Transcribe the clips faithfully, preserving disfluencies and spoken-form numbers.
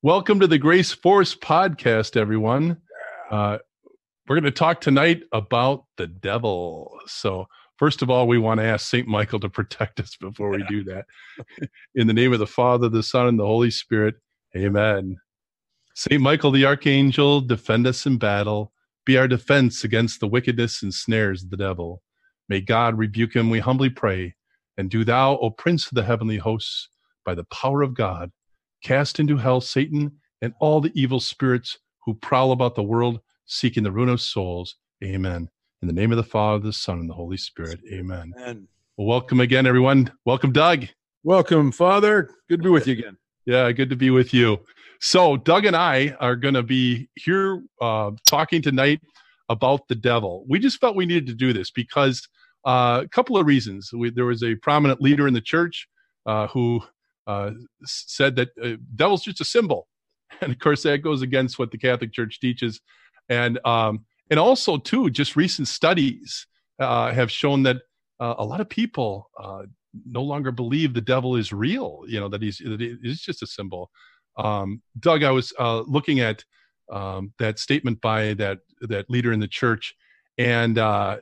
Welcome to the Grace Force podcast, everyone. Uh, we're going to talk tonight about the devil. So, first of all, we want to ask Saint Michael to protect us before we do that. In the name of the Father, the Son, and the Holy Spirit, amen. Saint Michael the Archangel, defend us in battle. Be our defense against the wickedness and snares of the devil. May God rebuke him, we humbly pray. And do thou, O Prince of the heavenly hosts, by the power of God, cast into hell Satan and all the evil spirits who prowl about the world, seeking the ruin of souls. Amen. In the name of the Father, the Son, and the Holy Spirit. Amen. Amen. Well, welcome again, everyone. Welcome, Doug. Welcome, Father. Good to be with you again. Yeah, good to be with you. So Doug and I are going to be here uh, talking tonight about the devil. We just felt we needed to do this because uh, a couple of reasons. We, there was a prominent leader in the church uh, who uh, said that uh, devil's just a symbol. And of course, that goes against what the Catholic Church teaches. And um, and also, too, just recent studies uh, have shown that uh, a lot of people uh, no longer believe the devil is real, you know, that he's that it's just a symbol. Um, Doug, I was uh, looking at um, that statement by that that leader in the church, and uh,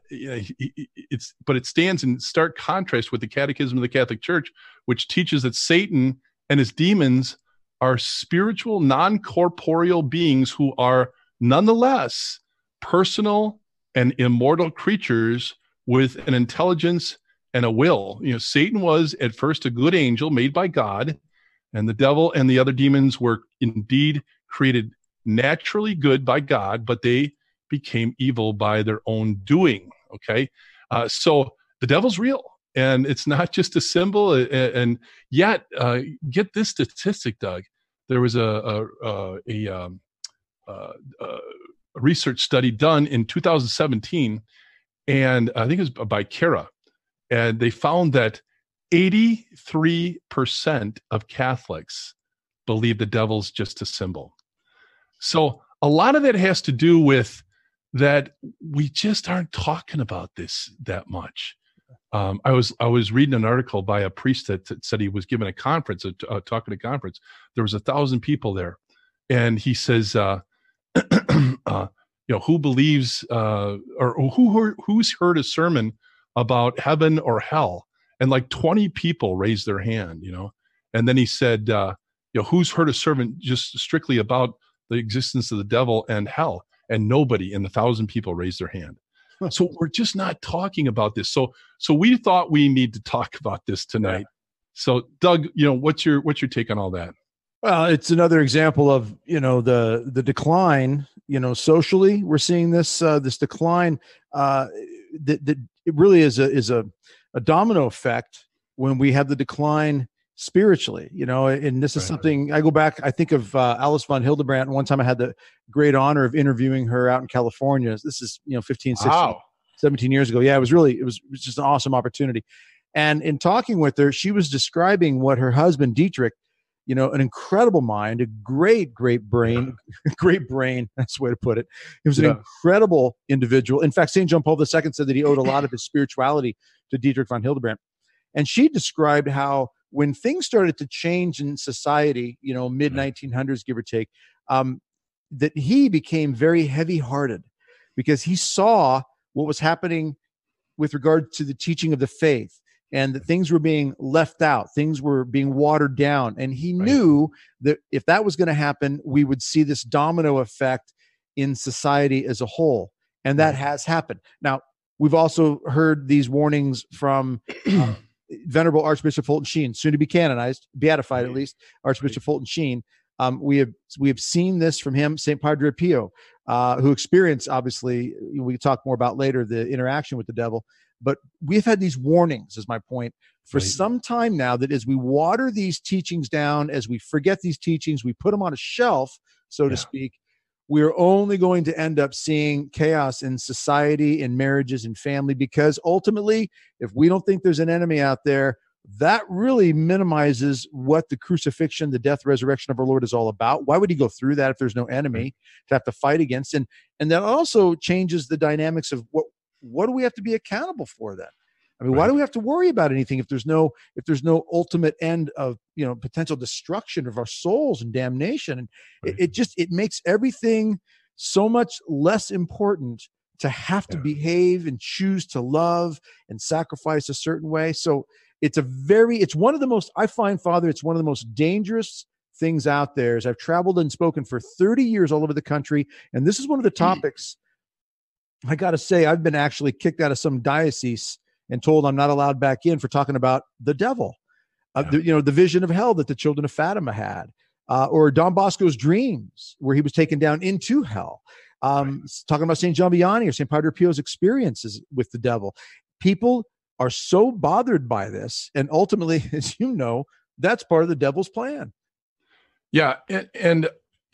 it's but it stands in stark contrast with the Catechism of the Catholic Church, which teaches that Satan and his demons are spiritual, non-corporeal beings who are nonetheless personal and immortal creatures with an intelligence and a will. You know, Satan was at first a good angel made by God, and the devil and the other demons were indeed created naturally good by God, but they became evil by their own doing. Okay, uh, so the devil's real, and it's not just a symbol. And, and yet, uh, get this statistic, Doug. There was a a, a, a, um, uh, a research study done in two thousand seventeen, and I think it was by Cara, and they found that eighty-three percent of Catholics believe the devil's just a symbol. So a lot of that has to do with that we just aren't talking about this that much. Um, I was I was reading an article by a priest that, that said he was giving a conference, a, a talk at a conference. There was a thousand people there, and he says, uh, uh, "You know, who believes uh, or who heard, who's heard a sermon about heaven or hell?" And like twenty people raised their hand. You know, and then he said, uh, "You know, who's heard a sermon just strictly about the existence of the devil and hell?" And nobody in the thousand people raised their hand. So we're just not talking about this. So so we thought we need to talk about this tonight. Yeah. So Doug, you know, what's your what's your take on all that? Well, it's another example of, you know, the the decline, you know, socially. We're seeing this uh, this decline uh, that, that it really is a is a, a domino effect when we have the decline spiritually, you know, and this is right. something I go back. I think of uh, Alice von Hildebrandt. One time I had the great honor of interviewing her out in California. This is, you know, fifteen, sixteen, wow. seventeen years ago. Yeah, it was really, it was, it was just an awesome opportunity. And in talking with her, she was describing what her husband, Dietrich, you know, an incredible mind, a great, great brain, yeah. great brain. That's the way to put it. He was yeah. an incredible individual. In fact, Saint John Paul the Second said that he owed a lot of his spirituality to Dietrich von Hildebrandt. And she described how when things started to change in society, you know, mid nineteen hundreds, give or take, um, that he became very heavy-hearted because he saw what was happening with regard to the teaching of the faith, and that things were being left out, things were being watered down. And he right. knew that if that was going to happen, we would see this domino effect in society as a whole. And that right. has happened. Now, we've also heard these warnings from uh, Venerable Archbishop Fulton Sheen, soon to be canonized, beatified at least, Archbishop Fulton Sheen. Um, we have we have seen this from him, Saint Padre Pio, uh, who experienced, obviously, we can talk more about later, the interaction with the devil. But we've had these warnings, is my point, for right. some time now, that as we water these teachings down, as we forget these teachings, we put them on a shelf, so yeah. to speak, we're only going to end up seeing chaos in society, in marriages, in family, because ultimately, if we don't think there's an enemy out there, that really minimizes what the crucifixion, the death, resurrection of our Lord is all about. Why would he go through that if there's no enemy to have to fight against? And and that also changes the dynamics of what what do we have to be accountable for then? I mean, Right. why do we have to worry about anything if there's no if there's no ultimate end of, you know, potential destruction of our souls and damnation? And Right. it, it just it makes everything so much less important to have to Yeah. behave and choose to love and sacrifice a certain way. So it's a very it's one of the most I find, Father, it's one of the most dangerous things out there. As I've traveled and spoken for thirty years all over the country, and this is one of the topics. I got to say, I've been actually kicked out of some diocese and told I'm not allowed back in for talking about the devil, uh, Yeah. the, you know, the vision of hell that the children of Fatima had, uh, or Don Bosco's dreams where he was taken down into hell. Um, Right. Talking about Saint John Vianney or Saint Padre Pio's experiences with the devil. People are so bothered by this. And ultimately, as you know, that's part of the devil's plan. Yeah. And, and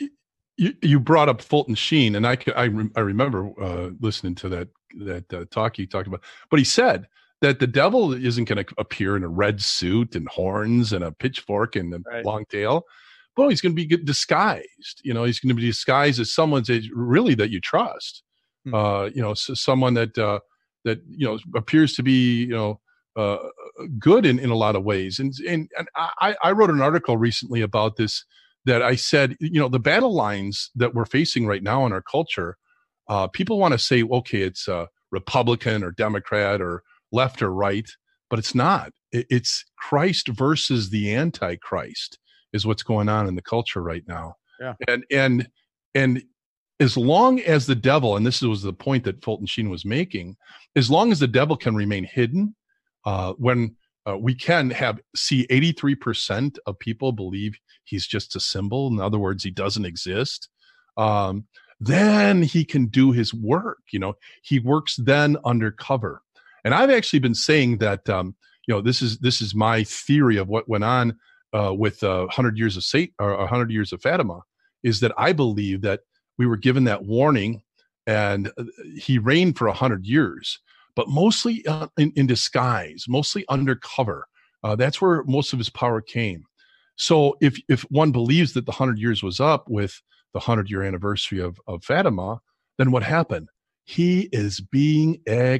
you, you brought up Fulton Sheen, and I, I, I remember uh, listening to that, that uh, talk he talked about, but he said that the devil isn't going to appear in a red suit and horns and a pitchfork and a Right. long tail. Well, he's going to be disguised. You know, he's going to be disguised as someone that really that you trust. Hmm. Uh, you know, so someone that uh, that you know appears to be you know uh, good in, in a lot of ways. And and and I, I wrote an article recently about this that I said, you know, the battle lines that we're facing right now in our culture. Uh, people want to say, okay, it's uh, Republican or Democrat or left or right, but it's not. It, it's Christ versus the Antichrist is what's going on in the culture right now. Yeah. And, and, and as long as the devil, and this was the point that Fulton Sheen was making, as long as the devil can remain hidden, uh, when uh, we can have, see eighty-three percent of people believe he's just a symbol. In other words, he doesn't exist. Um, then he can do his work. You know, he works then undercover. And I've actually been saying that, um, you know, this is, this is my theory of what went on Uh, with uh, one hundred years of Satan or one hundred years of Fatima, is that I believe that we were given that warning, and uh, he reigned for one hundred years, but mostly uh, in, in disguise, mostly undercover. Uh, that's where most of his power came. So if if one believes that the one hundred years was up with the one hundred year anniversary of, of Fatima, then what happened? He is being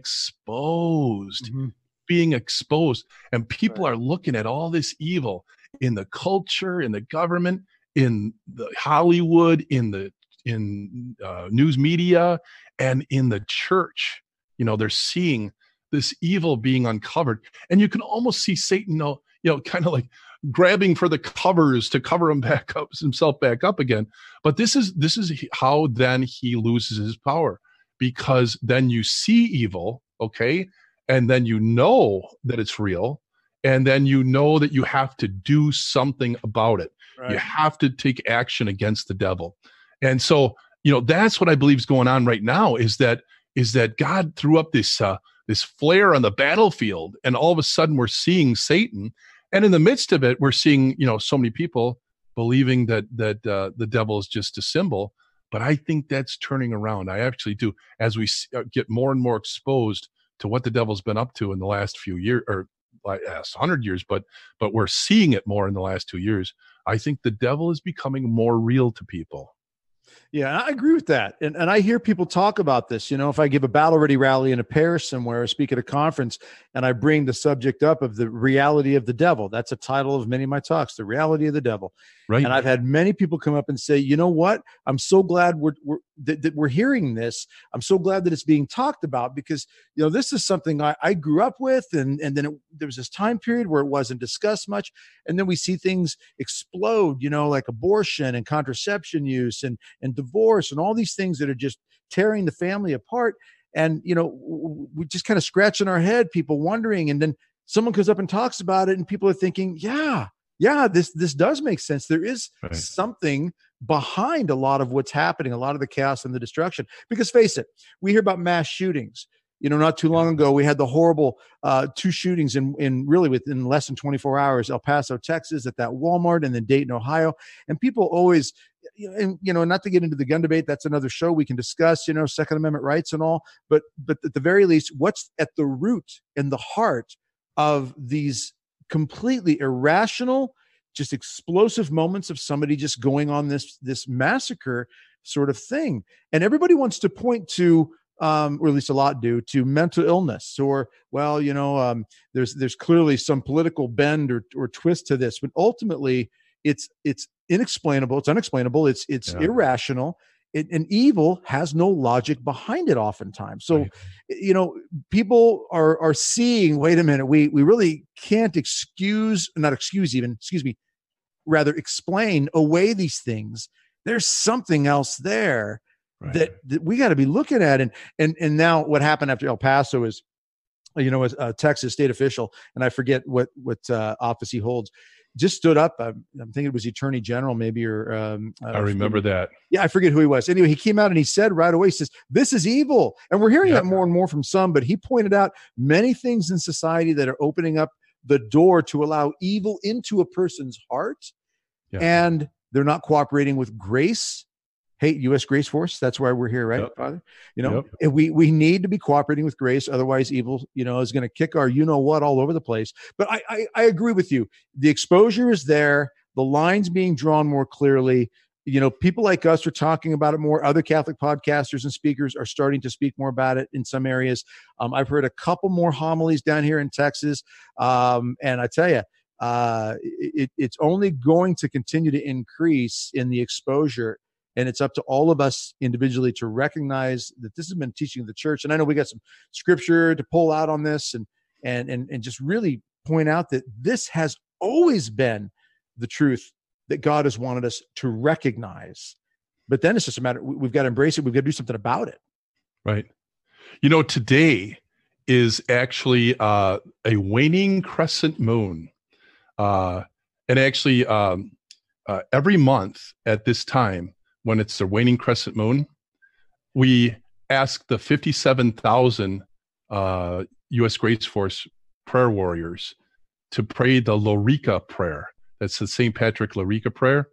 exposed, Mm-hmm. being exposed, and people Right. are looking at all this evil in the culture, in the government, in the Hollywood, in the in uh, news media, and in the church. You know, they're seeing this evil being uncovered, and you can almost see Satan, you know, kind of like grabbing for the covers to cover him back up, himself back up again. But this is this is how then he loses his power, because then you see evil, okay, and then you know that it's real. And then you know that you have to do something about it. Right. You have to take action against the devil. And so, you know, that's what I believe is going on right now, is that is that God threw up this uh, this flare on the battlefield, and all of a sudden we're seeing Satan. And in the midst of it, we're seeing, you know, so many people believing that that uh, the devil is just a symbol. But I think that's turning around. I actually do. As we get more and more exposed to what the devil's been up to in the last few years, or last hundred years, but but we're seeing it more in the last two years. I think the devil is becoming more real to people. Yeah, I agree with that. And and I hear people talk about this. You know, if I give a battle ready rally in a Paris somewhere, or speak at a conference, and I bring the subject up of the reality of the devil, that's a title of many of my talks, the reality of the devil. Right. And I've had many people come up and say, you know what? I'm so glad we're, we're that, that we're hearing this. I'm so glad that it's being talked about, because, you know, this is something I, I grew up with. And, and then it, there was this time period where it wasn't discussed much. And then we see things explode, you know, like abortion and contraception use and, and divorce and all these things that are just tearing the family apart. And, you know, we just kind of scratching our head, people wondering. And then someone comes up and talks about it, and people are thinking, yeah, yeah, this, this does make sense. There is Right. something behind a lot of what's happening, a lot of the chaos and the destruction. Because face it, we hear about mass shootings. You know, not too long ago, we had the horrible uh, two shootings in, in really within less than twenty-four hours, El Paso, Texas, at that Walmart, and then Dayton, Ohio. And people always, and, you know, not to get into the gun debate, that's another show we can discuss, you know, Second Amendment rights and all. But, but at the very least, what's at the root and the heart of these completely irrational, just explosive moments of somebody just going on this, this massacre sort of thing? And everybody wants to point to um, or at least a lot do, to mental illness, or, well, you know, um, there's there's clearly some political bend or, or twist to this, but ultimately it's it's inexplainable, it's unexplainable, it's it's Yeah. irrational. It, and evil has no logic behind it oftentimes. So, Right. you know, people are are seeing, wait a minute, we we really can't excuse, not excuse even, excuse me, rather explain away these things. There's something else there Right. that, that we got to be looking at. And, and, and now what happened after El Paso is, you know, as a Texas state official, and I forget what, what uh, office he holds, just stood up. I'm, I'm thinking it was Attorney General, maybe, or um, I remember that. Yeah, I forget who he was. Anyway, he came out and he said right away, he says, this is evil. And we're hearing Yep. that more and more from some, but he pointed out many things in society that are opening up the door to allow evil into a person's heart. Yeah. And they're not cooperating with grace. Hey, U S Grace Force, that's why we're here, right, Yep. Father? You know, Yep. and we we need to be cooperating with grace. Otherwise, evil, you know, is going to kick our you know what all over the place. But I, I I agree with you. The exposure is there. The lines being drawn more clearly. You know, people like us are talking about it more. Other Catholic podcasters and speakers are starting to speak more about it in some areas. Um, I've heard a couple more homilies down here in Texas, um, and I tell you, uh, it, it's only going to continue to increase in the exposure. And it's up to all of us individually to recognize that this has been teaching of the church. And I know we got some scripture to pull out on this, and and and and just really point out that this has always been the truth that God has wanted us to recognize. But then it's just a matter, we've got to embrace it. We've got to do something about it. Right. You know, today is actually uh, a waning crescent moon. Uh, and actually, um, uh, every month at this time, when it's the waning crescent moon, we ask the fifty-seven thousand uh, U S Grace Force prayer warriors to pray the Lorica prayer. That's the Saint Patrick Lorica prayer.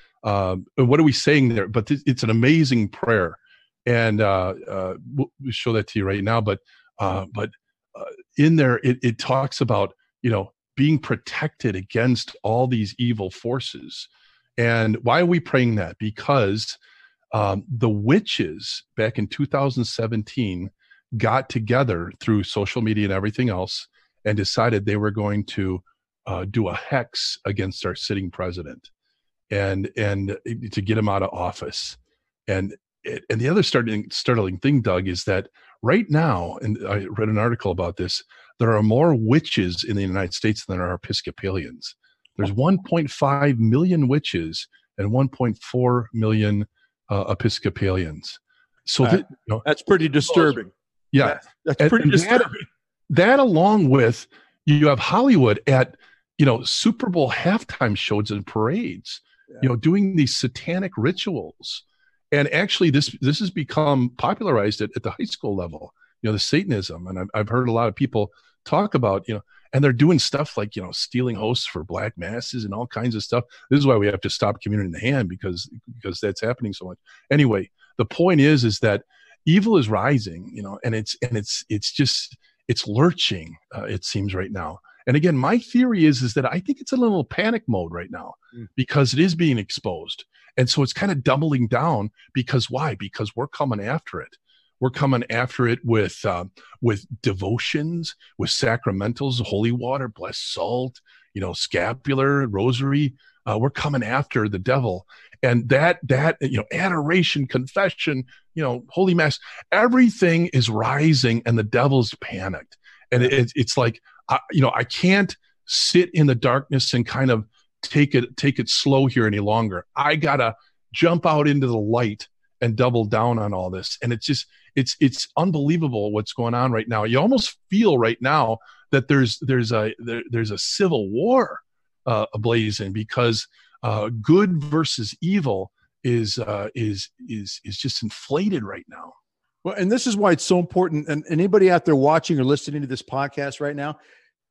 Um, and what are we saying there? But th- it's an amazing prayer. And uh, uh, we'll show that to you right now. But uh, but uh, in there, it, it talks about, you know, being protected against all these evil forces. And why are we praying that? Because um, the witches back in two thousand seventeen got together through social media and everything else and decided they were going to uh, do a hex against our sitting president and and to get him out of office. And and the other startling, startling thing, Doug, is that right now, and I read an article about this, there are more witches in the United States than there are Episcopalians. There's one point five million witches and one point four million uh, Episcopalians. So Uh, that, you know, That's pretty disturbing. yeah, That- that's And- pretty and that- disturbing. that along with, you have Hollywood at, you know, Super Bowl halftime shows and parades, Yeah. you know, doing these satanic rituals. And actually this this has become popularized at, at the high school level, you know, the Satanism. And I've, I've heard a lot of people talk about, you know, and they're doing stuff like, you know, stealing hosts for black masses and all kinds of stuff. This is why we have to stop Communion in the Hand, because because that's happening so much. Anyway, the point is is that evil is rising, you know, and it's and it's it's just it's lurching, uh, it seems right now. And again, my theory is is that I think it's a little panic mode right now Mm. because it is being exposed. And so it's kind of doubling down. Because why? Because we're coming after it. We're coming after it with uh, with devotions, with sacramentals, holy water, blessed salt, you know, scapular, rosary. Uh, we're coming after the devil, and that that you know, adoration, confession, you know, holy mass, everything is rising, and the devil's panicked, and it, it's like, I, you know, I can't sit in the darkness and kind of take it take it slow here any longer. I gotta jump out into the light and double down on all this. And it's just, it's, it's unbelievable what's going on right now. You almost feel right now that there's, there's a, there, there's a civil war uh, ablazing, because uh, good versus evil is, uh, is, is, is just inflated right now. Well, and this is why it's so important. And anybody out there watching or listening to this podcast right now,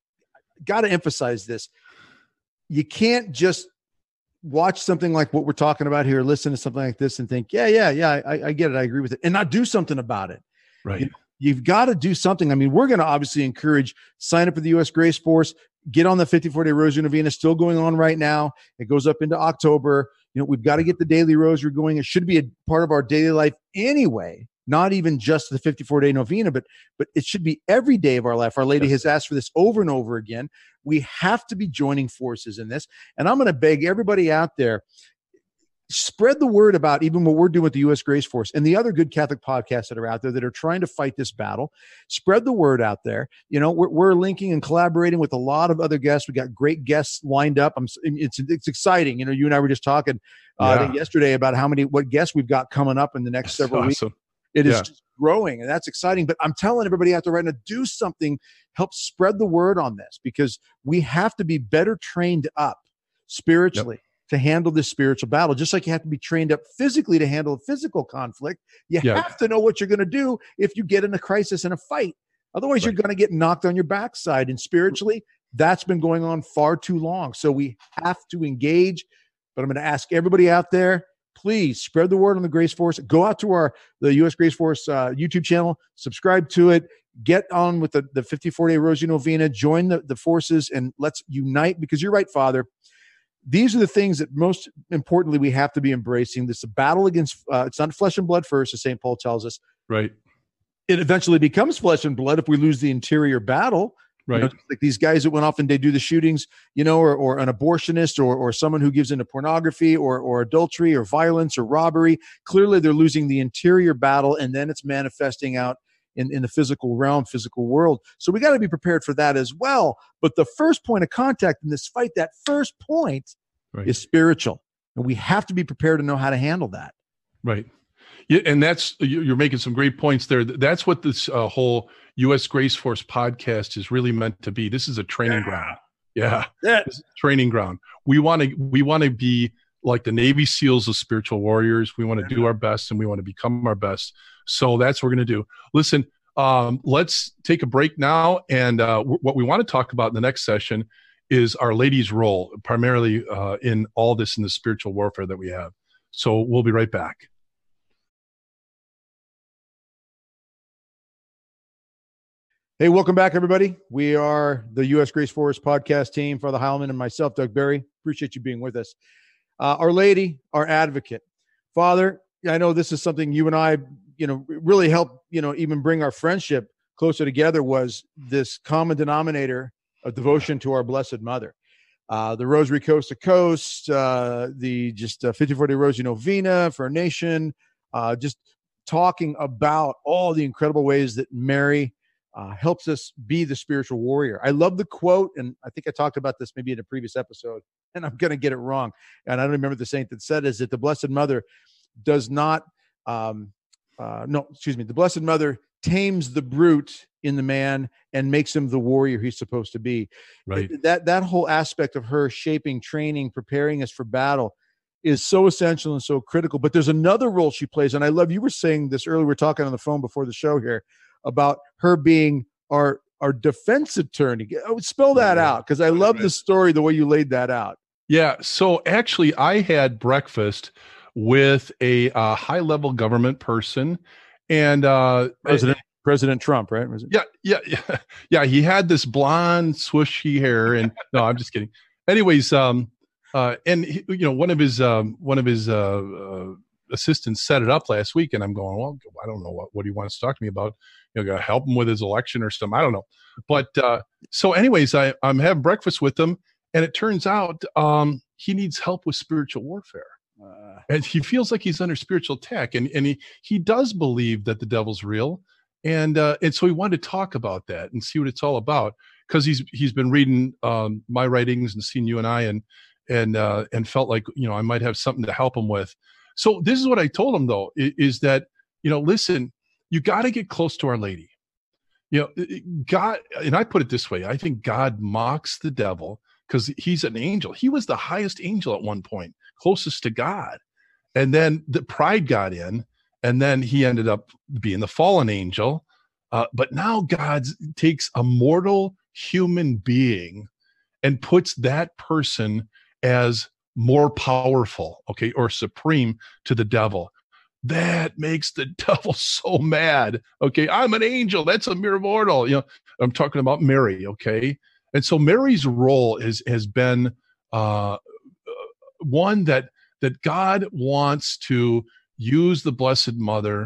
got to emphasize this. You can't just watch something like what we're talking about here, listen to something like this and think, yeah, yeah, yeah, I, I get it. I agree with it. And not do something about it. Right. You, you've got to do something. I mean, we're going to obviously encourage, sign up for the U S Grace Force, get on the fifty-four day Rosary Novena, still going on right now. It goes up into October. You know, we've got to get the daily rosary going. It should be a part of our daily life anyway. not even just the fifty-four day novena, but but it should be every day of our life. Our Lady yes. has asked for this over and over again. We have to be joining forces in this. And I'm going to beg everybody out there, spread the word about even what we're doing with the U S Grace Force and the other good Catholic podcasts that are out there that are trying to fight this battle. Spread the word out there. You know, we're, we're linking and collaborating with a lot of other guests. We got great guests lined up. I'm, it's it's exciting. You know, you and I were just talking uh, yeah. I think yesterday about how many what guests we've got coming up in the next several That's awesome. weeks. It is yeah. just growing, and that's exciting. But I'm telling everybody out there right now, do something, help spread the word on this, because we have to be better trained up spiritually. Yep. to handle this spiritual battle, just like you have to be trained up physically to handle a physical conflict. You yeah. have to know what you're going to do if you get in a crisis and a fight. Otherwise, right. you're going to get knocked on your backside. And spiritually, that's been going on far too long. So we have to engage. But I'm going to ask everybody out there, please spread the word on the Grace Force. Go out to our the U S Grace Force uh, YouTube channel, subscribe to it. Get on with the, the fifty-four day Rosary Novena. Join the, the forces, and let's unite, because you're right, Father. These are the things that most importantly we have to be embracing. This is a battle against, uh, it's not flesh and blood first, as Saint Paul tells us. Right. It eventually becomes flesh and blood if we lose the interior battle. Right. You know, like these guys that went off and they do the shootings, you know, or, or an abortionist or, or someone who gives into pornography or, or adultery or violence or robbery. Clearly they're losing the interior battle, and then it's manifesting out in, in the physical realm, physical world. So we got to be prepared for that as well. But the first point of contact in this fight, that first point right. is spiritual. And we have to be prepared to know how to handle that. Right. Yeah, and that's, you're making some great points there. That's what this uh, whole U S Grace Force podcast is really meant to be. This is a training yeah. ground. Yeah. yeah. This is a training ground. We want to, we want to be like the Navy SEALs of spiritual warriors. We want to do our best, and we want to become our best. So that's what we're going to do. Listen, um, let's take a break now. And uh, w- what we want to talk about in the next session is Our Lady's role, primarily uh, in all this, in the spiritual warfare that we have. So we'll be right back. Hey, welcome back, everybody. We are the U S Grace Force podcast team, Father Heilman and myself, Doug Barry. Appreciate you being with us. Uh, Our Lady, our advocate. Father, I know this is something you and I, you know, really helped, you know, even bring our friendship closer together, was this common denominator of devotion to our Blessed Mother. Uh, the Rosary Coast to Coast, uh, the just uh, fifty-four day Rosary Novena for our nation, uh, just talking about all the incredible ways that Mary uh, helps us be the spiritual warrior. I love the quote, and I think I talked about this maybe in a previous episode, and I'm going to get it wrong. And I don't remember the saint that said, is that the Blessed Mother does not, um, uh, no, excuse me, the Blessed Mother tames the brute in the man and makes him the warrior he's supposed to be. Right. That, that whole aspect of her shaping, training, preparing us for battle is so essential and so critical. But there's another role she plays. And I love, you were saying this earlier, we were talking on the phone before the show here about her being our, our defense attorney. Spell that out, because I love the story, the way you laid that out. Yeah. So actually I had breakfast with a uh, high level government person, and uh, President President Trump, right? Was it? Yeah, yeah, yeah, yeah. He had this blonde, swooshy hair, and no, I'm just kidding. Anyways, um, uh, and he, you know, one of his um, one of his uh, uh, assistants set it up last week, and I'm going, well, I don't know what what he wants to talk to me about. You know, gonna help him with his election or something. I don't know. But uh, so, anyways, I I'm having breakfast with him, and it turns out um, he needs help with spiritual warfare. Uh, and he feels like he's under spiritual attack, and, and he, he does believe that the devil's real. And, uh, and so he wanted to talk about that and see what it's all about, because he's, he's been reading um, my writings and seen you and I, and, and, uh, and felt like, you know, I might have something to help him with. So this is what I told him, though, is, is that, you know, listen, you got to get close to Our Lady. You know, God, and I put it this way, I think God mocks the devil because he's an angel. He was the highest angel at one point, closest to God. And then the pride got in, and then he ended up being the fallen angel. Uh, but now God takes a mortal human being and puts that person as more powerful, okay, or supreme to the devil. That makes the devil so mad. Okay, I'm an angel. That's a mere mortal. You know, I'm talking about Mary, okay? And so Mary's role is has been uh, one that that God wants to use the Blessed Mother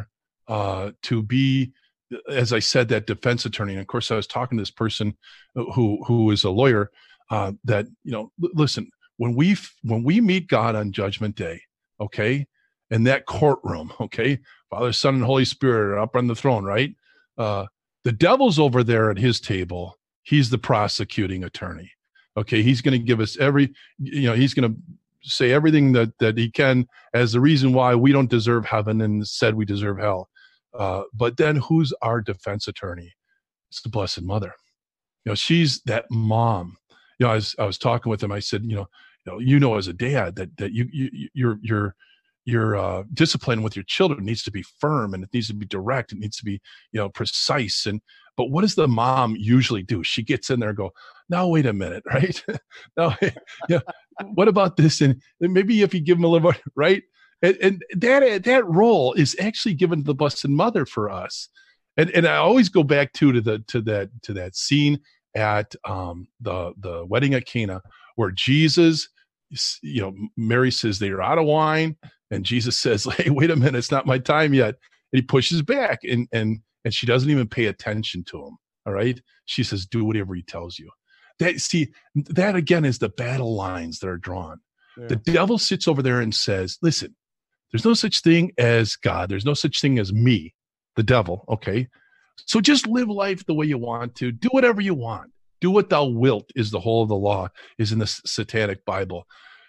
uh, to be, as I said, that defense attorney. And of course, I was talking to this person who who is a lawyer. Uh, that you know, l- listen, when we when we meet God on Judgment Day, okay, in that courtroom, okay, Father, Son, and Holy Spirit are up on the throne, right? Uh, the devil's over there at his table. He's the prosecuting attorney. Okay, he's going to give us every, you know, he's going to say everything that that he can as the reason why we don't deserve heaven and said we deserve hell. Uh, but then who's our defense attorney? It's the Blessed Mother. You know, she's that mom. You know, I was I was talking with him. I said, you know, you know, you know, as a dad, that that you you you're you're your uh, discipline with your children needs to be firm, and it needs to be direct. It needs to be, you know, precise. And but what does the mom usually do? She gets in there and go, now wait a minute, right? Now, yeah, what about this? And maybe if you give them a little more, right? And, and that that role is actually given to the Blessed Mother for us. And and I always go back to to the to that to that scene at um, the the wedding at Cana, where Jesus, you know, Mary says they're out of wine. And Jesus says, hey, wait a minute, it's not my time yet. And he pushes back, and and and she doesn't even pay attention to him. All right. She says, do whatever he tells you. That see, that again is the battle lines that are drawn. Yeah. The devil sits over there and says, listen, there's no such thing as God. There's no such thing as me, the devil. Okay. So just live life the way you want to. Do whatever you want. Do what thou wilt is the whole of the law, is in the Satanic Bible.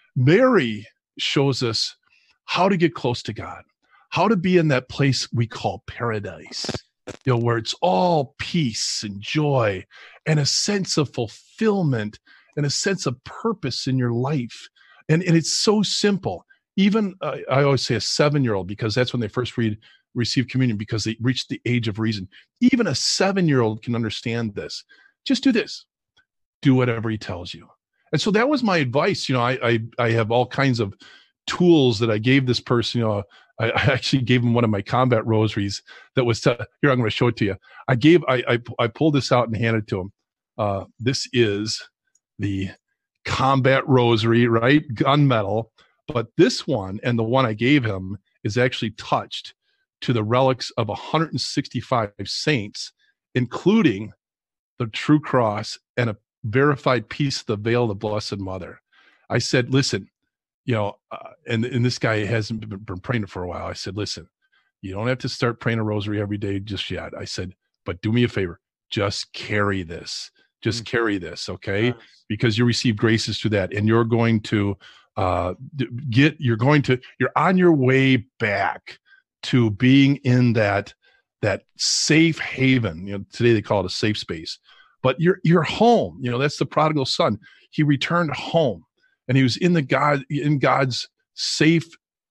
Mary shows us how to get close to God, how to be in that place we call paradise, you know, where it's all peace and joy and a sense of fulfillment and a sense of purpose in your life. And, and it's so simple. Even, uh, I always say a seven-year-old, because that's when they first read, receive communion, because they reach the age of reason. Even a seven-year-old can understand this. Just do this. Do whatever he tells you. And so that was my advice. You know, I I, I have all kinds of tools that I gave this person. You know, I, I actually gave him one of my combat rosaries that was, to, here, I'm going to show it to you. I gave, I, I, I pulled this out and handed it to him. Uh, this is the combat rosary, right? Gunmetal. But this one and the one I gave him is actually touched to the relics of one hundred sixty-five saints, including the true cross and a verified piece of the veil of the Blessed Mother. I said, listen, you know, uh, and, and this guy hasn't been, been praying for a while. I said, listen, you don't have to start praying a rosary every day just yet. I said, but do me a favor, just carry this, just mm-hmm. carry this. Okay. Nice. Because you receive graces through that, and you're going to uh, get, you're going to, you're on your way back to being in that, that safe haven. You know, today they call it a safe space, but you're, you're home. You know, that's the prodigal son. He returned home. And he was in the God, in God's safe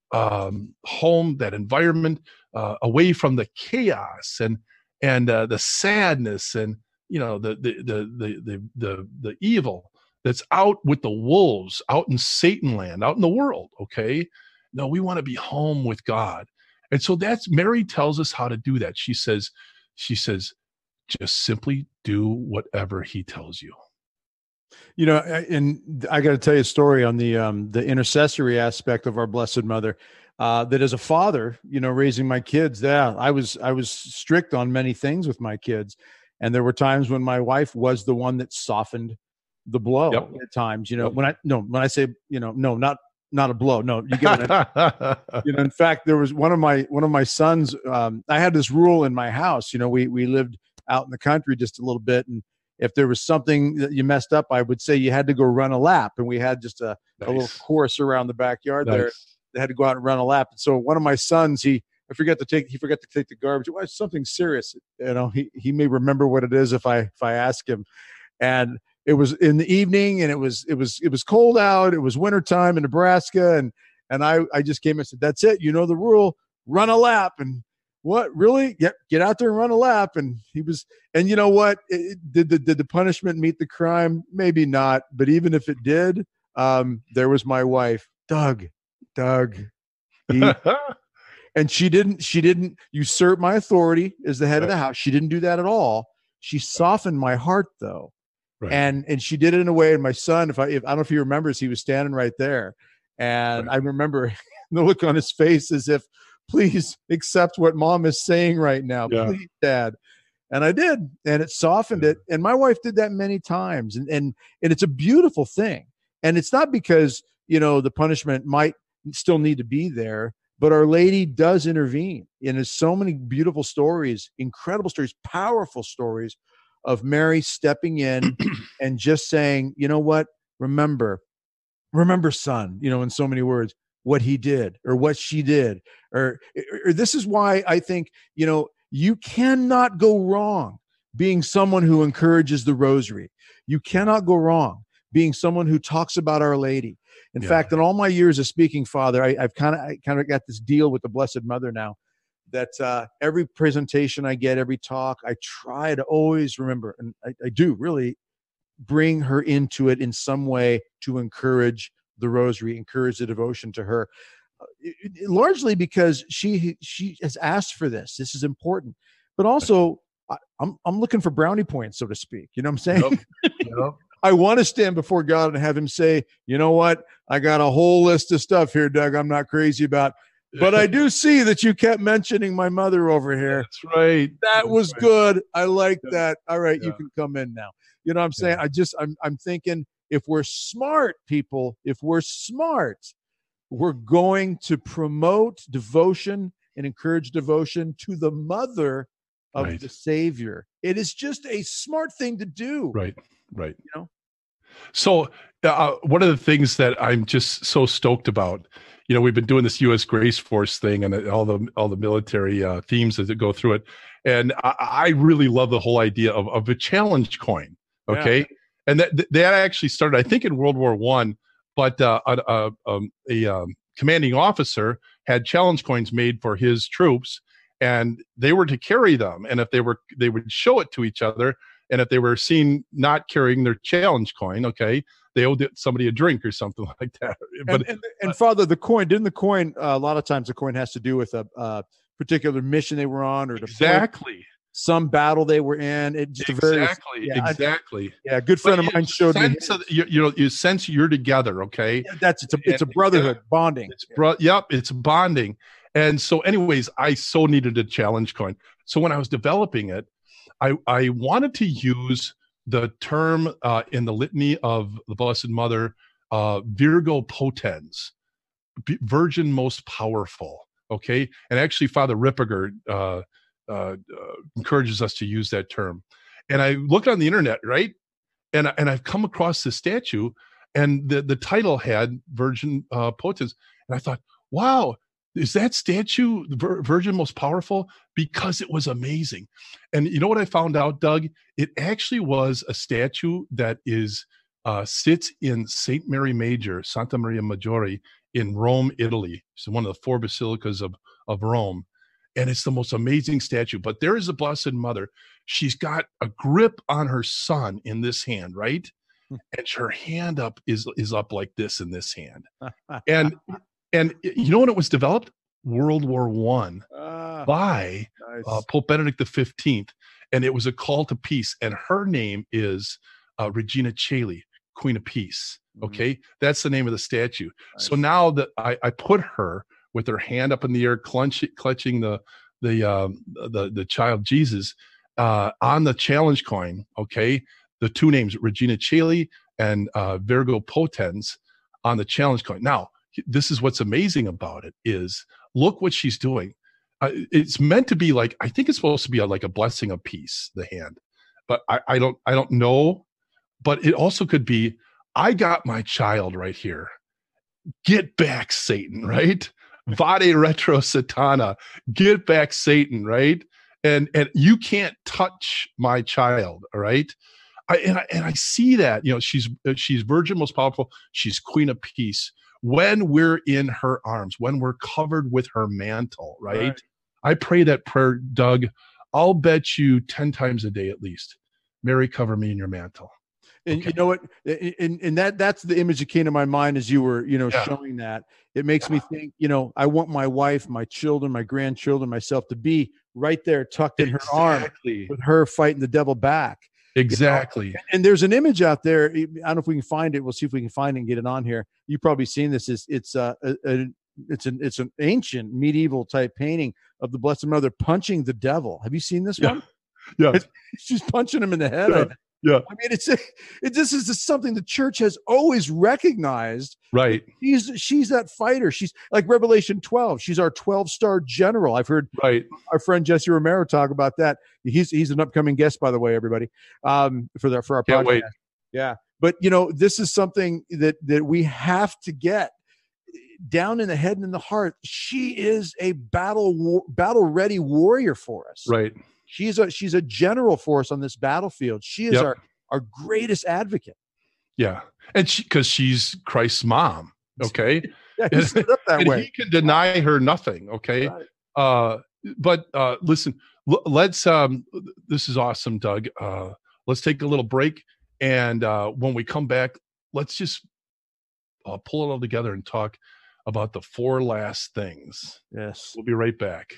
um, home, that environment, uh, away from the chaos and and uh, the sadness and you know the the, the the the the the evil that's out with the wolves, out in Satan land, out in the world. Okay, no, we want to be home with God, and so that's Mary tells us how to do that. She says, she says, just simply do whatever he tells you. You know, and I got to tell you a story on the um, the intercessory aspect of our Blessed Mother. Uh, that as a father, you know, raising my kids, yeah, I was I was strict on many things with my kids, and there were times when my wife was the one that softened the blow. Yep. At times, you know, yep. when I no when I say you know no not not a blow, no, you get it. You know, in fact, there was one of my one of my sons. Um, I had this rule in my house. You know, we we lived out in the country just a little bit, and if there was something that you messed up, I would say you had to go run a lap. And we had just a, nice. a little course around the backyard nice. there. They had to go out and run a lap. And so one of my sons, he, I forget to take, he forgot to take the garbage. It was something serious. You know, he, he may remember what it is if I, if I ask him. And it was in the evening, and it was, it was, it was cold out. It was wintertime in Nebraska. And, and I, I just came and said, that's it. You know the rule, run a lap. And what, really? Yep. Get out there and run a lap. And he was, and you know what? It, did the did the punishment meet the crime? Maybe not. But even if it did, um, there was my wife, Doug, Doug, he, and she didn't she didn't usurp my authority as the head right. of the house. She didn't do that at all. She softened my heart, though, right. and and she did it in a way. And my son, if I if I don't know if he remembers, he was standing right there, and right. I remember the look on his face as if, please accept what mom is saying right now. Yeah. Please, Dad. And I did, and it softened it. And my wife did that many times, and and and it's a beautiful thing. And it's not because, you know, the punishment might still need to be there, but Our Lady does intervene. And there's so many beautiful stories, incredible stories, powerful stories of Mary stepping in and just saying, you know what, remember, remember, son, you know, in so many words, what he did or what she did, or, or this is why I think, you know, you cannot go wrong being someone who encourages the rosary. You cannot go wrong being someone who talks about Our Lady. In Yeah. fact, in all my years of speaking, Father, I, I've kind of I kind of got this deal with the Blessed Mother now that uh, every presentation I get, every talk, I try to always remember, and I, I do really bring her into it in some way to encourage the rosary, encourage the devotion to her. It, it, largely because she she has asked for this. This is important, but also I, I'm I'm looking for brownie points, so to speak. You know what I'm saying? Yep. Yep. I want to stand before God and have Him say, "You know what? I got a whole list of stuff here, Doug. I'm not crazy about, but I do see that you kept mentioning my mother over here. That's right. That was That's right. good. I like Yeah. that. All right, Yeah. you can come in now." You know what I'm saying? Yeah. I just I'm I'm thinking if we're smart people, if we're smart, we're going to promote devotion and encourage devotion to the mother of Right. the Savior. It is just a smart thing to do. Right. Right. You know? So uh, one of the things that I'm just so stoked about, you know, we've been doing this U S Grace Force thing and all the all the military uh, themes that go through it, and I, I really love the whole idea of, of a challenge coin. Okay, Yeah. and that that actually started, I think, in World War One, but uh, a, a, um, a um, commanding officer had challenge coins made for his troops, and they were to carry them, and if they were, they would show it to each other. And if they were seen not carrying their challenge coin, okay, they owed somebody a drink or something like that. But and, and, and Father, the coin, didn't the coin, uh, a lot of times the coin has to do with a uh, particular mission they were on or to exactly some battle they were in. It just a very, exactly yeah, I- exactly. yeah, a good friend But of mine you showed me. sense of- you, you know, you sense you're together, okay? Yeah, that's it's a it's a And- brotherhood bonding. It's bro- yep, it's bonding. And so, anyways, I so needed a challenge coin. So when I was developing it, I I wanted to use the term uh, in the litany of the Blessed Mother, uh, Virgo potens, B- Virgin most powerful. Okay, and actually, Father Ripperger uh, uh, uh, encourages us to use that term. And I looked on the internet, right, and and I've come across this statue, and the the title had Virgin uh, potens, and I thought, wow. Is that statue the Vir- Virgin most powerful? Because it was amazing. And you know what I found out, Doug? It actually was a statue that is uh, sits in Saint Mary Major, Santa Maria Maggiore in Rome, Italy. It's one of the four basilicas of, of Rome. And it's the most amazing statue. But there is a Blessed Mother. She's got a grip on her son in this hand, right? And her hand up is, is up like this in this hand. And And you know when it was developed? World War One Ah, by nice. uh, Pope Benedict the fifteenth, and it was a call to peace. And her name is uh, Regina Caeli, Queen of Peace. Mhm. Okay, that's the name of the statue. So Nice. now that I, I put her with her hand up in the air, clutch, clutching the the um, the the child Jesus uh, on the challenge coin. Okay, the two names Regina Caeli and uh, Virgo potens on the challenge coin. Now, this is what's amazing about it is look what she's doing. Uh, it's meant to be like, I think it's supposed to be a, like a blessing of peace, the hand, but I, I don't, I don't know, but it also could be, I got my child right here. Get back, Satan, right? Vade retro Satana, get back, Satan, right? And, and you can't touch my child. All right. I, and I, and I see that, you know, she's, she's Virgin most powerful. She's Queen of Peace. When we're in her arms, when we're covered with her mantle, right? Right. I pray that prayer, Doug. I'll bet you ten times a day at least. Mary, cover me in your mantle. And Okay. you know what? And, and that that's the image that came to my mind as you were, you know, Yeah. showing that. It makes me think, you know, I want my wife, my children, my grandchildren, myself to be right there tucked in her arm Exactly. with her fighting the devil back. Exactly. And there's an image out there. I don't know if we can find it. We'll see if we can find it and get it on here. You've probably seen this. Is it's uh, a, a, it's an it's an ancient medieval type painting of the Blessed Mother punching the devil. Have you seen this Yeah. one? Yeah. It's, she's punching him in the head. Yeah. Yeah. I mean, it's it, this is just something the church has always recognized. Right. She's she's that fighter. She's like Revelation twelve. She's our twelve star general. I've heard Right. our friend Jesse Romero talk about that. He's he's an upcoming guest, by the way, everybody. Um, for the for our Can't podcast. wait. Yeah, but you know, this is something that that we have to get down in the head and in the heart. She is a battle war, battle ready warrior for us. Right. She's a she's a general for us on this battlefield. She is Yep. our our greatest advocate. Yeah. And she, because she's Christ's mom. Okay. Yeah, he's set up that and way. he can deny her nothing. Okay. Right. Uh, but uh, listen, l- let's, um, this is awesome, Doug. Uh, let's take a little break. And uh, when we come back, let's just uh, pull it all together and talk about the four last things. Yes. We'll be right back.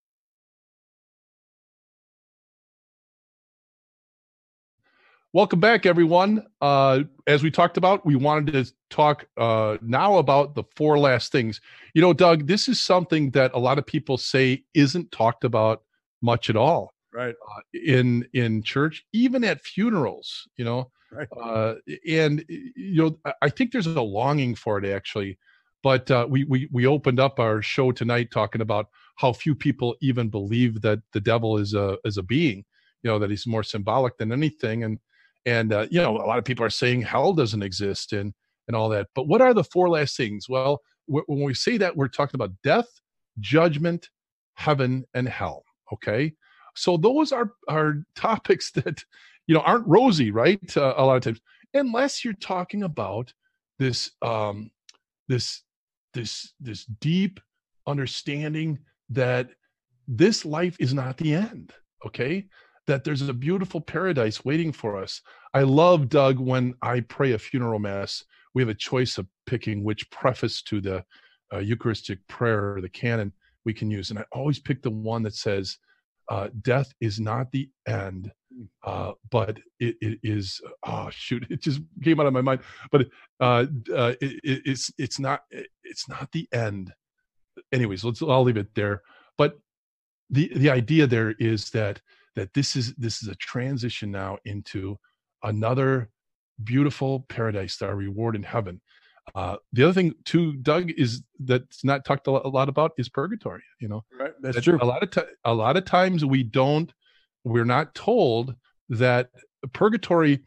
Welcome back, everyone. Uh, as we talked about, we wanted to talk uh, now about the four last things. You know, Doug, this is something that a lot of people say isn't talked about much at all Right. uh, in in church, even at funerals. You know, Right. uh, and you know, I- I think there's a longing for it actually. But uh, we we we opened up our show tonight talking about how few people even believe that the devil is a is a being. You know, that he's more symbolic than anything, and and uh, you know, a lot of people are saying hell doesn't exist and and all that. But what are the four last things? Well, wh- when we say that, we're talking about death, judgment, heaven, and hell. Okay, so those are are topics that you know aren't rosy, right? Uh, a lot of times, unless you're talking about this um, this this this deep understanding that this life is not the end. Okay, that there's a beautiful paradise waiting for us. I love, Doug, when I pray a funeral mass, we have a choice of picking which preface to the uh, Eucharistic prayer or the canon we can use. And I always pick the one that says, uh, death is not the end, uh, but it, it is, oh, shoot, it just came out of my mind. But uh, uh, it, it, it's it's not it's not the end. Anyways, let's, I'll leave it there. But the the idea there is that that this is this is a transition now into another beautiful paradise, our reward in heaven. Uh, the other thing too, Doug, is that's not talked a lot about is purgatory. You know, Right. That's that true. A lot of ti- a lot of times we don't, we're not told that purgatory,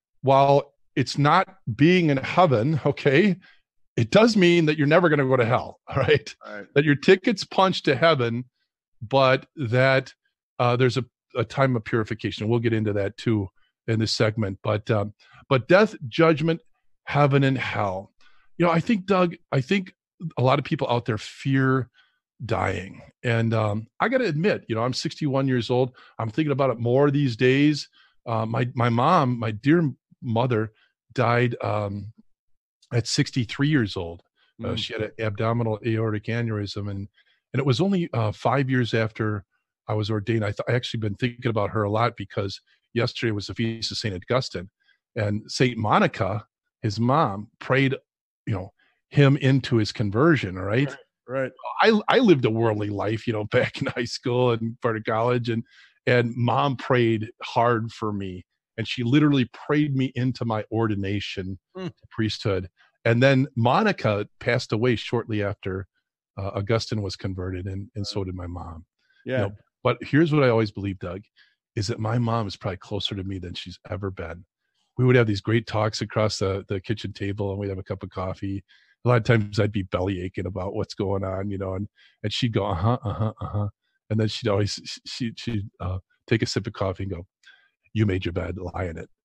while it's not being in heaven, okay, it does mean that you're never going to go to hell. All right, Right. that your ticket's punched to heaven, but that uh, there's a, a time of purification. We'll get into that too in this segment. But um, but death, judgment, heaven, and hell. You know, I think, Doug, I think a lot of people out there fear dying. And um, I got to admit, you know, I'm sixty-one years old. I'm thinking about it more these days. Uh, my my mom, my dear mother, died um, at sixty-three years old. Uh, Mm. she had an abdominal aortic aneurysm, and and it was only uh, five years after I was ordained. I, th- I actually been thinking about her a lot because yesterday was the feast of Saint Augustine, and Saint Monica, his mom, prayed, you know, him into his conversion. All right. Right. I I lived a worldly life, you know, back in high school and part of college, and and mom prayed hard for me, and she literally prayed me into my ordination Mm. to priesthood. And then Monica passed away shortly after uh, Augustine was converted, and and so did my mom. Yeah. You know, but here's what I always believe, Doug, is that my mom is probably closer to me than she's ever been. We would have these great talks across the, the kitchen table, and we'd have a cup of coffee. A lot of times I'd be belly aching about what's going on, you know, and, and she'd go, uh-huh, uh-huh, uh-huh. And then she'd always, she, she'd uh, take a sip of coffee and go, you made your bed, lie in it.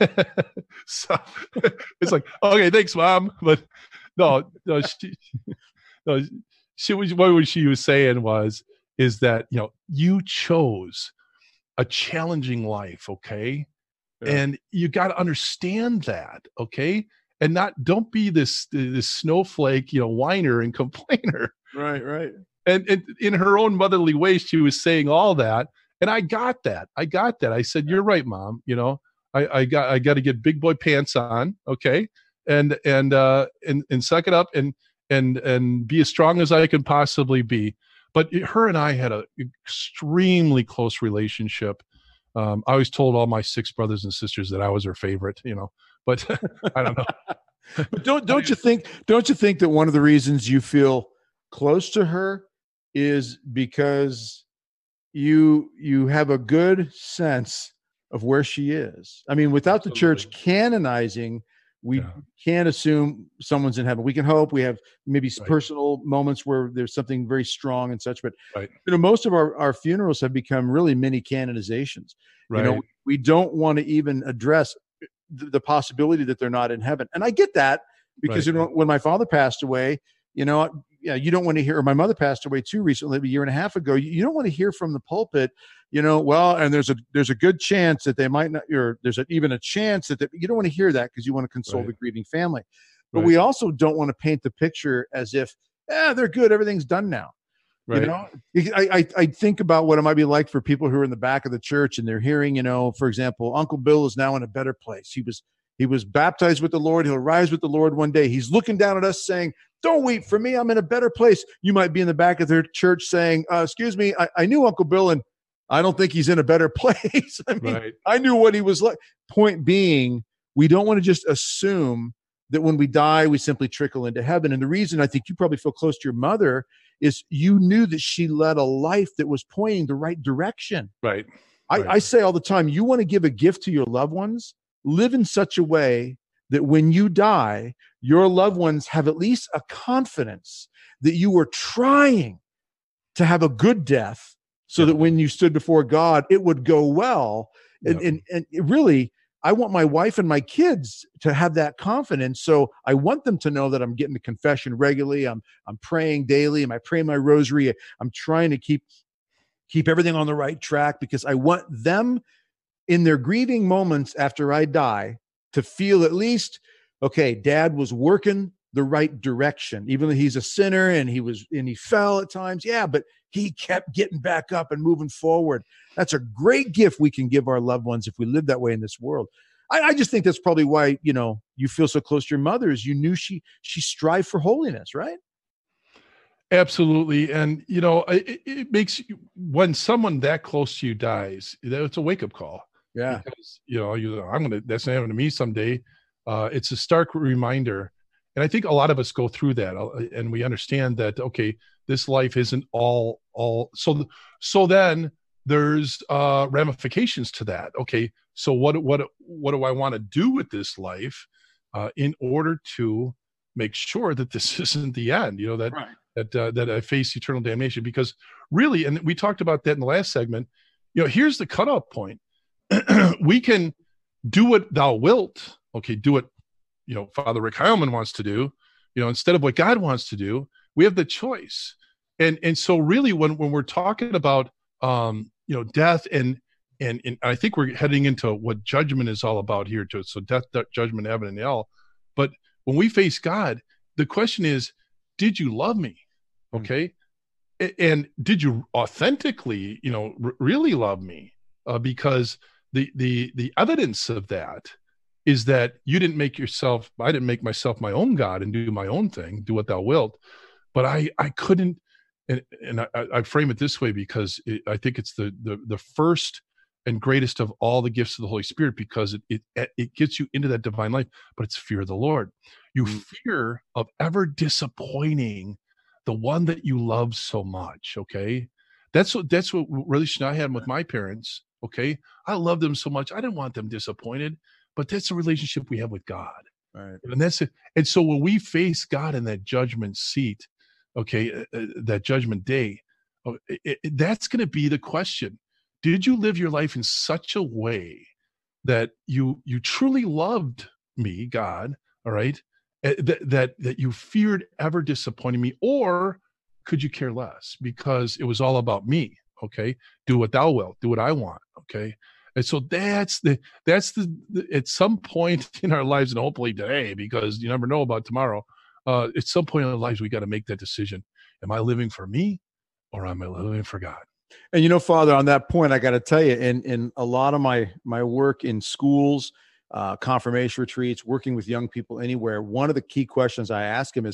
So it's like, okay, thanks, Mom. But no, no, she, no, she was, what she was saying was, is that, you know, you chose a challenging life, okay? Yeah. And you got to understand that, okay? And not, don't be this this snowflake, you know, whiner and complainer. Right. Right. And, and in her own motherly way, she was saying all that, and I got that. I got that. I said, "You're right, Mom. You know, I, I got I got to get big boy pants on, okay, and and uh and and suck it up and and and be as strong as I can possibly be. But her and I had an extremely close relationship. Um, I always told all my six brothers and sisters that I was her favorite, you know, but I don't know. But don't don't you think don't you think that one of the reasons you feel close to her is because you you have a good sense of where she is? I mean, without the Absolutely. church canonizing, we Yeah. can't assume someone's in heaven. We can hope. We have maybe Right. personal moments where there's something very strong and such, but Right. you know, most of our, our funerals have become really mini canonizations. Right. You know, we don't want to even address the, the possibility that they're not in heaven. And I get that because, Right. you know, when my father passed away, you know, yeah, you don't want to hear, or my mother passed away too recently, a year and a half ago. You, you don't want to hear from the pulpit, you know, well, and there's a, there's a good chance that they might not, or there's a, even a chance that they, you don't want to hear that because you want to console Right. the grieving family. But Right. we also don't want to paint the picture as if, eh, they're good. Everything's done now. Right. You know, I, I I think about what it might be like for people who are in the back of the church and they're hearing, you know, for example, Uncle Bill is now in a better place. He was he was baptized with the Lord. He'll rise with the Lord one day. He's looking down at us saying, "Don't weep for me. I'm in a better place." You might be in the back of their church saying, uh, "Excuse me, I, I knew Uncle Bill, and I don't think he's in a better place." I mean, Right. I knew what he was like. Point being, we don't want to just assume that when we die, we simply trickle into heaven. And the reason I think you probably feel close to your mother is you knew that she led a life that was pointing the right direction. Right. I, Right. I say all the time, you want to give a gift to your loved ones, live in such a way that when you die, your loved ones have at least a confidence that you were trying to have a good death so Yeah. that when you stood before God, it would go well. And, Yeah. and, and it really, I want my wife and my kids to have that confidence. So I want them to know that I'm getting to confession regularly. I'm I'm praying daily. And I pray my rosary. I'm trying to keep keep everything on the right track because I want them in their grieving moments after I die to feel at least, okay, Dad was working the right direction, even though he's a sinner and he was and he fell at times. Yeah, but he kept getting back up and moving forward. That's a great gift we can give our loved ones if we live that way in this world. I, I just think that's probably why, you know, you feel so close to your mother is you knew she she strived for holiness, right? Absolutely. And, you know, it, it makes you, when someone that close to you dies, it's a wake up call. Yeah. Because, you know, you, I'm going to, that's going to happen to me someday. Uh, it's a stark reminder. And I think a lot of us go through that uh, and we understand that, okay, this life isn't all, all. So, so then there's uh, ramifications to that. Okay. So what, what, what do I want to do with this life uh, in order to make sure that this isn't the end, you know, that, Right. that, uh, that I face eternal damnation? Because really, and we talked about that in the last segment, you know, here's the cutoff point. We can do what thou wilt. Okay. Do what, you know, Father Rick Heilman wants to do, you know, instead of what God wants to do. We have the choice. And, and so really when, when we're talking about, um, you know, death and, and, and I think we're heading into what judgment is all about here too. So death, death judgment, heaven and hell. But when we face God, the question is, did you love me? Okay. Mm-hmm. And did you authentically, you know, r- really love me? Uh, because the, the, the evidence of that is that you didn't make yourself, I didn't make myself my own God and do my own thing, do what thou wilt. But I, I couldn't, and, and I, I frame it this way because it, I think it's the, the, the first and greatest of all the gifts of the Holy Spirit, because it, it, it gets you into that divine life, but it's fear of the Lord. You mm-hmm. fear of ever disappointing the one that you love so much. Okay. That's what, that's what relation I had with my parents. Okay. I loved them so much. I didn't want them disappointed. But that's the relationship we have with God. Right. And that's it. And so when we face God in that judgment seat, okay, uh, that judgment day, uh, it, it, that's going to be the question. Did you live your life in such a way that you you truly loved me, God, all right, uh, that, that, that you feared ever disappointing me? Or could you care less because it was all about me, okay? Do what thou wilt, do what I want, okay? And so that's the, that's the, the, at some point in our lives, and hopefully today, because you never know about tomorrow, uh, at some point in our lives, we got to make that decision. Am I living for me or am I living for God? And, you know, Father, on that point, I got to tell you, in, in a lot of my, my work in schools, uh, confirmation retreats, working with young people anywhere, one of the key questions I ask them is,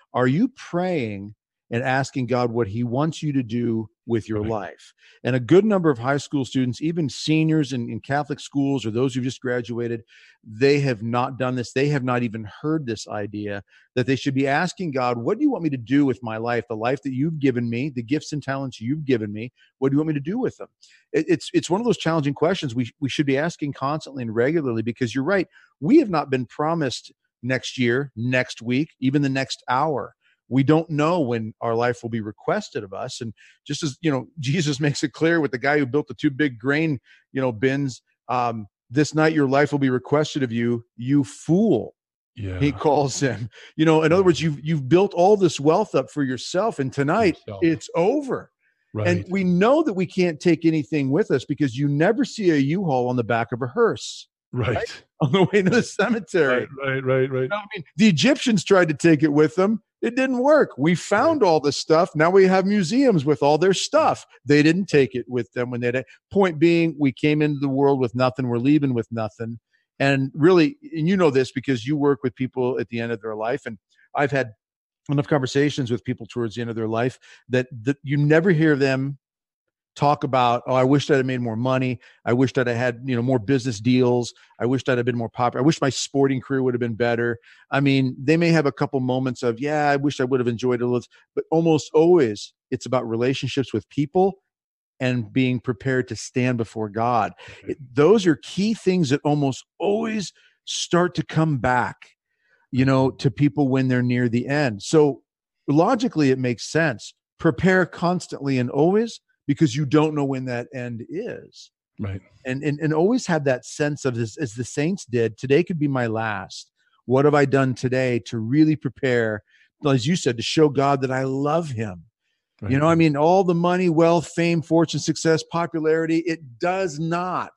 Are you praying and asking God what he wants you to do with your Right. life? And a good number of high school students, even seniors in, in Catholic schools or those who just graduated, they have not done this. They have not even heard this idea that they should be asking God, what do you want me to do with my life? The life that you've given me, the gifts and talents you've given me, what do you want me to do with them? It, it's it's one of those challenging questions we, we should be asking constantly and regularly, because you're right. We have not been promised next year, next week, even the next hour. We don't know when our life will be requested of us. And just as, you know, Jesus makes it clear with the guy who built the two big grain, you know, bins, um, this night your life will be requested of you, you fool. Yeah. He calls him, you know, in other words, you've, you've built all this wealth up for yourself, and tonight Yourself. it's over. Right. And we know that we can't take anything with us, because you never see a U-Haul on the back of a hearse. Right. Right? On the way to the cemetery. Right, right, right, right. You know what I mean, the Egyptians tried to take it with them. It didn't work. We found all this stuff. Now we have museums with all their stuff. They didn't take it with them when they did. Point being, we came into the world with nothing. We're leaving with nothing. And really, and you know this because you work with people at the end of their life. And I've had enough conversations with people towards the end of their life that, that you never hear them talk about, oh, I wished I'd have made more money. I wished I'd have had, you know, more business deals. I wished I'd have been more popular. I wish my sporting career would have been better. I mean, they may have a couple moments of, yeah, I wish I would have enjoyed it a little, but almost always it's about relationships with people and being prepared to stand before God. It, those are key things that almost always start to come back, you know, to people when they're near the end. So logically, it makes sense. Prepare constantly and always, because you don't know when that end is. Right. And, and, and always have that sense of this, as the saints did, today could be my last. What have I done today to really prepare, as you said, to show God that I love him? Right. You know, I mean, all the money, wealth, fame, fortune, success, popularity, it does not,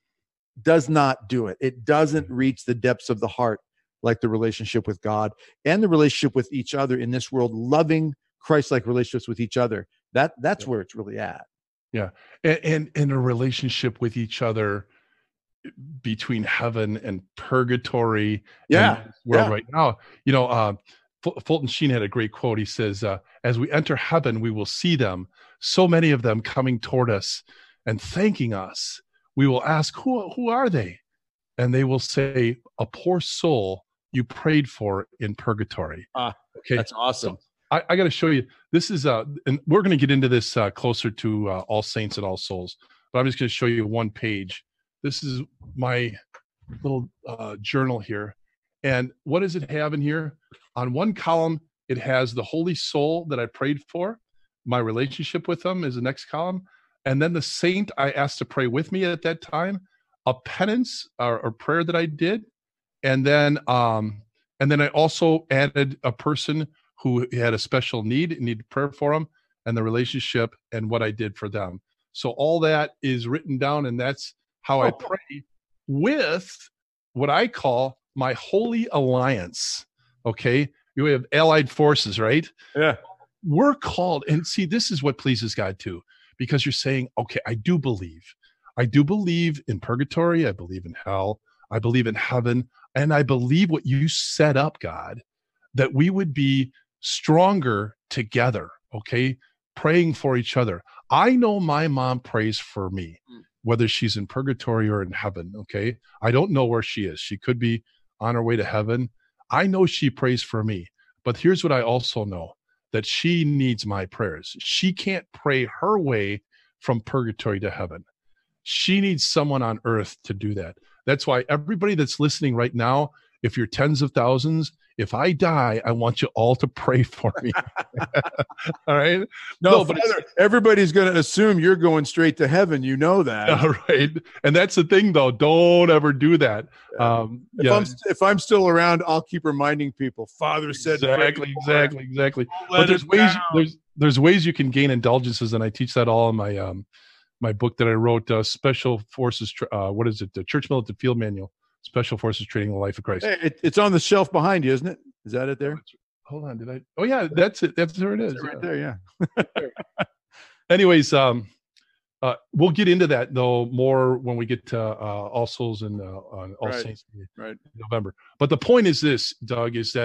does not do it. It doesn't reach the depths of the heart like the relationship with God and the relationship with each other in this world, loving Christ-like relationships with each other. That that's yeah. where it's really at. Yeah. And, and and a relationship with each other between heaven and purgatory. Yeah. And world yeah. right now. You know, uh, Fulton Sheen had a great quote. He says, uh, as we enter heaven, we will see them, so many of them coming toward us and thanking us. We will ask, who, who are they? And they will say, a poor soul you prayed for in purgatory. Ah, okay. That's awesome. So, I, I got to show you. This is, uh, and we're going to get into this uh, closer to uh, All Saints and All Souls, but I'm just going to show you one page. This is my little uh, journal here. And what does it have in here? On one column, it has the Holy Soul that I prayed for. My relationship with them is the next column. And then the saint I asked to pray with me at that time, a penance or, or prayer that I did. And then, um, and then I also added a person who had a special need and needed prayer for them, and the relationship and what I did for them. So all that is written down, and that's how oh. I pray with what I call my holy alliance. Okay. You have allied forces, right? Yeah. We're called, and see, this is what pleases God too, because you're saying, okay, I do believe. I do believe in purgatory. I believe in hell. I believe in heaven. And I believe what you set up, God, that we would be stronger together, okay? Praying for each other. I know my mom prays for me, whether she's in purgatory or in heaven, okay? I don't know where she is. She could be on her way to heaven. I know she prays for me. But here's what I also know, that she needs my prayers. She can't pray her way from purgatory to heaven. She needs someone on earth to do that. That's why everybody that's listening right now, if you're tens of thousands, if I die, I want you all to pray for me. All right? No, no but Father, everybody's going to assume you're going straight to heaven. You know that. All right. And that's the thing, though. Don't ever do that. Yeah. Um, if, yeah. I'm, if I'm still around, I'll keep reminding people. Father said, exactly, exactly, exactly. But there's ways, there's, there's ways you can gain indulgences, and I teach that all in my um, my book that I wrote, uh, Special Forces, uh, what is it? The Church Militant Field Manual, Special Forces Training the Life of Christ. Hey, it, it's on the shelf behind you, isn't it? Is that it there? Hold on, did I? Oh yeah, that's it. That's where it is. It right yeah. there, yeah. Anyways, um, uh, we'll get into that though more when we get to uh, All Souls and uh, on All right. Saints right. in November. But the point is this, Doug, is that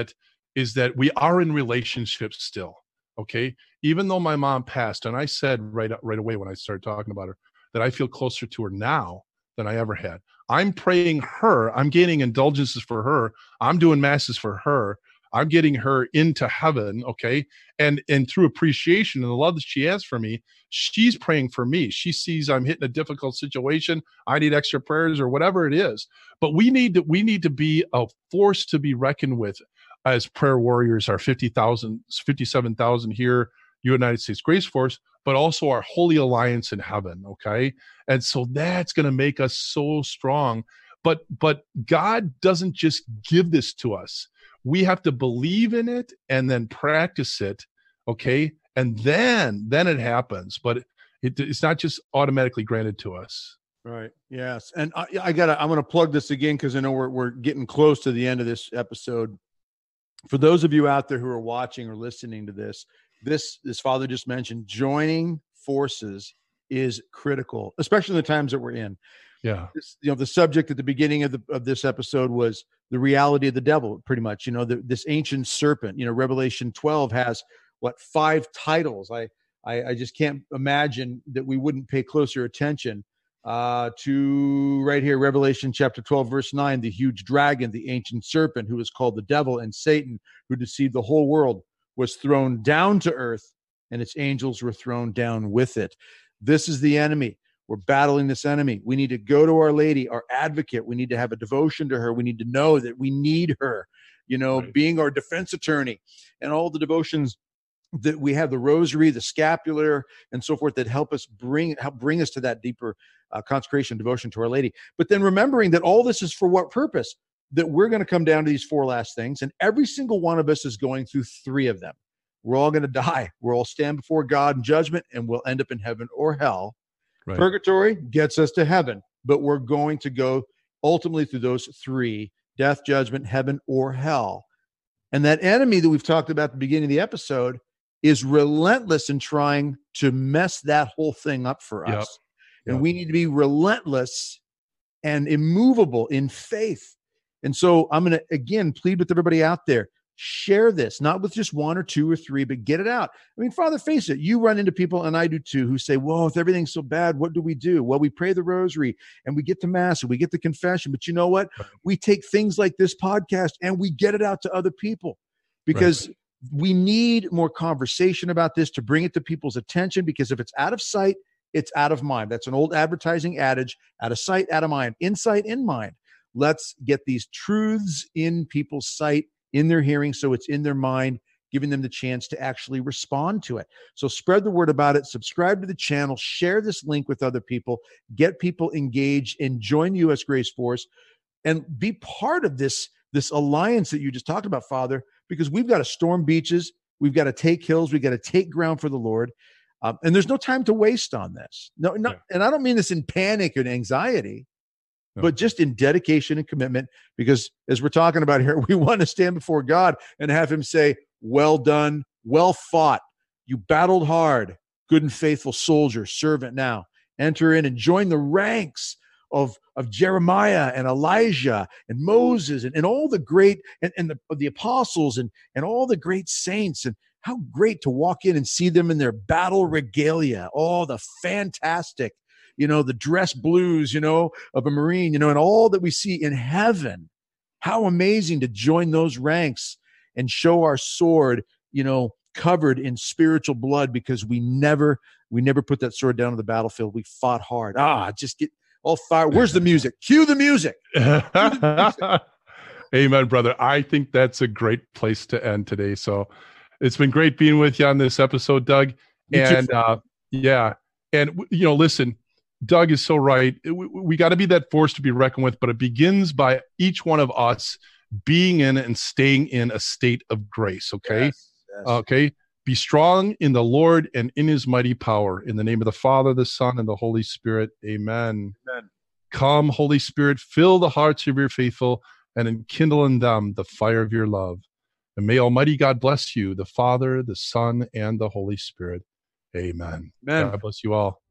is that we are in relationships still. Okay. Even though my mom passed, and I said right, right away when I started talking about her, that I feel closer to her now than I ever had. I'm praying her. I'm gaining indulgences for her. I'm doing masses for her. I'm getting her into heaven. Okay. And, and through appreciation and the love that she has for me, she's praying for me. She sees I'm hitting a difficult situation. I need extra prayers or whatever it is. But we need to, we need to be a force to be reckoned with as prayer warriors, our fifty thousand, fifty-seven thousand here, United States Grace Force, but also our Holy Alliance in heaven. Okay. And so that's going to make us so strong. But, but God doesn't just give this to us. We have to believe in it and then practice it. Okay. And then, then it happens, but it, it's not just automatically granted to us. Right. Yes. And I, I gotta, I'm going to plug this again, because I know we're, we're getting close to the end of this episode. For those of you out there who are watching or listening to this, this, this Father just mentioned, joining forces is critical, especially in the times that we're in. Yeah. This, you know, the subject at the beginning of the, of this episode was the reality of the devil, pretty much, you know, the, this ancient serpent. You know, Revelation twelve has what, five titles. I, I, I just can't imagine that we wouldn't pay closer attention uh, to right here, Revelation chapter twelve, verse nine, the huge dragon, the ancient serpent, who is called the devil and Satan, who deceived the whole world, was thrown down to earth, and its angels were thrown down with it. This is the enemy. We're battling this enemy. We need to go to Our Lady, our advocate. We need to have a devotion to her. We need to know that we need her, you know, right. Being our defense attorney, and all the devotions that we have, the rosary, the scapular, and so forth, that help us bring, help bring us to that deeper uh, consecration, devotion to Our Lady. But then remembering that all this is for what purpose? That we're going to come down to these four last things, and every single one of us is going through three of them. We're all going to die. We'll all stand before God in judgment, and we'll end up in heaven or hell. Right. Purgatory gets us to heaven, but we're going to go ultimately through those three: death, judgment, heaven, or hell. And that enemy that we've talked about at the beginning of the episode is relentless in trying to mess that whole thing up for us. Yep. And yep. we need to be relentless and immovable in faith. And so I'm going to, again, plead with everybody out there. Share this, not with just one or two or three, but get it out. I mean, Father, face it, you run into people, and I do too, who say, well, if everything's so bad, what do we do? Well, we pray the rosary, and we get to mass, and we get the confession. But you know what? Right. We take things like this podcast, and we get it out to other people, because right. we need more conversation about this to bring it to people's attention, because if it's out of sight, it's out of mind. That's an old advertising adage: out of sight, out of mind, insight, in mind. Let's get these truths in people's sight, in their hearing, so it's in their mind, giving them the chance to actually respond to it. So spread the word about it, subscribe to the channel, share this link with other people, get people engaged, and join the U S Grace Force, and be part of this, this alliance that you just talked about, Father, because we've got to storm beaches, we've got to take hills, we've got to take ground for the Lord, um, and there's no time to waste on this. No, no, yeah. And I don't mean this in panic and anxiety, but just in dedication and commitment, because as we're talking about here, we want to stand before God and have him say, well done, well fought. You battled hard, good and faithful soldier, servant now. Enter in and join the ranks of, of Jeremiah and Elijah and Moses and, and all the great, and, and the, the apostles and, and all the great saints. And how great to walk in and see them in their battle regalia. Oh, the fantastic, you know, the dress blues, you know, of a Marine, you know, and all that we see in heaven. How amazing to join those ranks and show our sword, you know, covered in spiritual blood, because we never, we never put that sword down on the battlefield. We fought hard. Ah, just get all fired. Where's the music? Cue the music. Cue the music. Amen, brother. I think that's a great place to end today. So it's been great being with you on this episode, Doug. Me and uh, yeah. And, you know, listen, Doug is so right. We, we got to be that force to be reckoned with, but it begins by each one of us being in and staying in a state of grace. Okay. Yes, yes. Okay. Be strong in the Lord and in his mighty power. In the name of the Father, the Son, and the Holy Spirit. Amen. Amen. Come, Holy Spirit, fill the hearts of your faithful and enkindle in them the fire of your love. And may Almighty God bless you, the Father, the Son, and the Holy Spirit. Amen. Amen. God bless you all.